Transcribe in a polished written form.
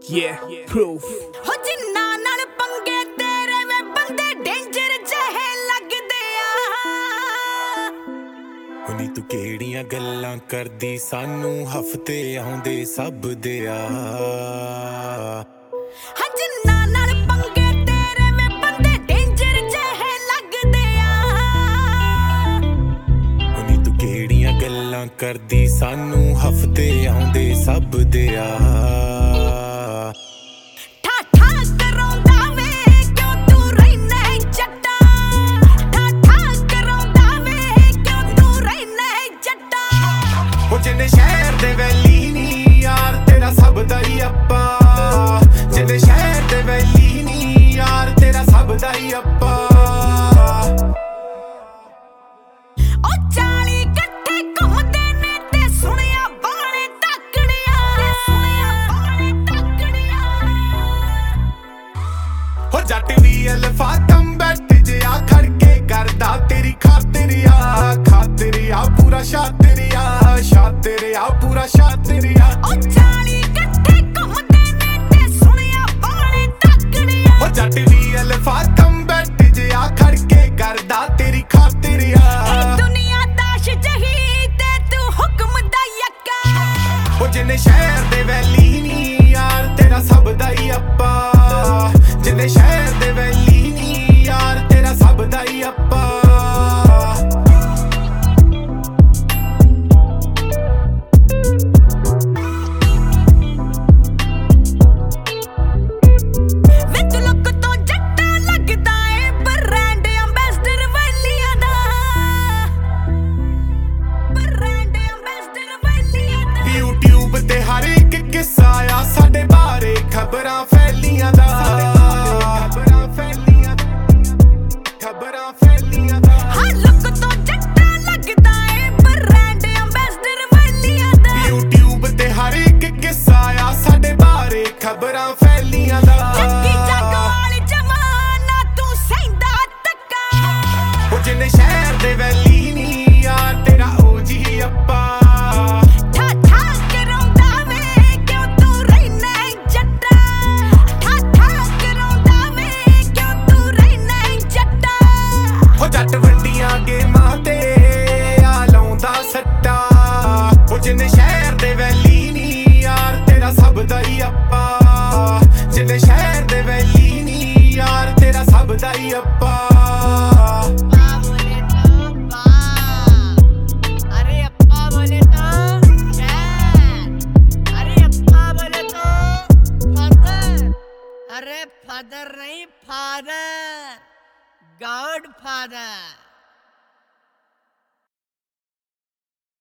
Yeah, proof. ਹੋ ਜਿੰਨਾ ਨਾਲ ਪੰਗੇ ਤੇਰੇ ਵੇ ਬੰਦੇ ਡੇਂਜਰ ਜਿਹੇ ਲੱਗਦੇ ਆ। ਹੁਣੀ ਤੂੰ ਕਿਹੜੀਆਂ ਗੱਲਾਂ ਕਰਦੀ, ਸਾਨੂੰ ਹਫਤੇ ਆਉਂਦੇ ਸਭ ਦੇ ਆ। ਹਾਂ ਜਿੰਨਾ ਨਾਲ ਪੰਗੇ ਤੇਰੇ ਵੇ ਬੰਦੇ ਡੇਂਜਰ ਜਿਹੇ ਲੱਗਦੇ ਆ। ਹੁਣੀ ਤੂੰ ਕਿਹੜੀਆਂ ਗੱਲਾਂ ਕਰਦੀ, ਸਾਨੂੰ ਹਫਤੇ ਆਉਂਦੇ ਸਭ ਦੇ ਆ। ਜਿੰਨੇ ਸ਼ਹਿਰ ਦੇ ਵੈਲੀ ਨੀ ਯਾਰ ਤੇਰਾ ਸਭ ਦਾ ਹੀ ਅੱਪਾ। ਜਿੰਨੇ ਸ਼ਹਿਰ ਦੇ ਵੈਲੀ ਨੀ ਯਾਰ ਤੇਰਾ ਸਭ ਦਾ ਹੀ ਅੱਪਾ। ਉਹ 40 ਇਕੱਠੇ ਘੁੰਮਦੇ ਨੇ ਤੇ ਸੁਣਿਆ ਬਾਣੇ ਤੱਕੜਿਆ। ਹੋ ਜੱਟ ਵੀ ਅਲਫਾਤਮ ਬੈਠ ਜਿਆ ਖੜਕੇ ਕਰਦਾ ਤੇਰੀ ਖਾਤਰ ਆ ਪੂਰਾ ਸ਼ਾਤਰਿਆ ਪੂਰਾ ਸ਼ਾਤਰਿਆ। ਉਹ 40 ਇਕੱਠੇ ਘੁੰਮਦੇ ਨੇ ਤੇ ਸੁਣਿਆ ਬਾਣੇ ਤੱਕੜਿਆ। ਹੋ ਜੱਟ ਵੀ ਅਲਫਾਤਮ ਬੈਠ ਜਿਆ ਖੜਕੇ ਕਰਦਾ ਤੇਰੀ ਖਾਤਰ ਆ। ਦੁਨੀਆ ਦਾਸ਼ ਜਹੀ ਤੇ ਤੂੰ ਹੁਕਮ ਦਾ ਯੱਕਾ। ਉਹ ਜਿੰਨੇ ਸ਼ਹਿਰ ਦੇ ਵੈਲੀ ਨੀ ਯਾਰ ਤੇਰਾ ਸਭ ਦਾ ਹੀ ਅੱਪਾ। ਜਿੰਨੇ ਸ਼ਹਿਰ ਦੇ ਵੈਲੀ ਨੀ ਯਾਰ ਤੇਰਾ ਸਭ ਦਾ ਹੀ ਅੱਪਾ। ਤੇ ਹਰ ਇੱਕ ਕਿੱਸਾ ਆ ਸਾਡੇ ਬਾਰੇ ਖਬਰਾਂ ਫੈਲੀਆਂ ਦਾ। ਹਰ ਲੁੱਕ ਤੋਂ ਜੱਟਾ ਲੱਗਦਾ ਏ ਬ੍ਰਾਂਡ ਅੰਬੈਸਡਰ ਵਾਲੀਆਂ ਦਾ। YouTube ਤੇ ਹਰ ਇੱਕ ਕਿੱਸਾ ਆ ਸਾਡੇ ਬਾਰੇ ਖਬਰਾਂ ਫੈਲੀਆਂ ਦਾ। ਚੱਕੀ ਜੱਗ ਵਾਲੀ ਜਮਾਨਾ ਤੂੰ ਸਹਿੰਦਾ ਤੱਕਾ। ਉਹ ਜਿੰਨੇ ਸ਼ਹਿਰ ਦੇ ਵੈਲੀ ਨੀ ਯਾਰ ਤੇਰਾ ਉਹ ਜੀ ਅੱਪਾ। ਜੱਟ ਵੱਡੀਆਂ ਗੇਮਾਂ ਤੇ ਆ ਲਾਉਂਦਾ ਸੱਟਾ। ਉਹ ਜਿੰਨੇ ਸ਼ਹਿਰ ਦੇ ਵੈਲੀ ਨੀ ਯਾਰ ਤੇਰਾ ਸਭ ਦਾ ਹੀ ਅੱਪਾ। ਜਿੰਨੇ ਸ਼ਹਿਰ ਦੇ ਵੈਲੀ ਨੀ ਯਾਰ ਤੇਰਾ ਸਭ ਦਾ ਹੀ ਅੱਪਾ। अरे फादर नहीं फादर, गॉड फादर।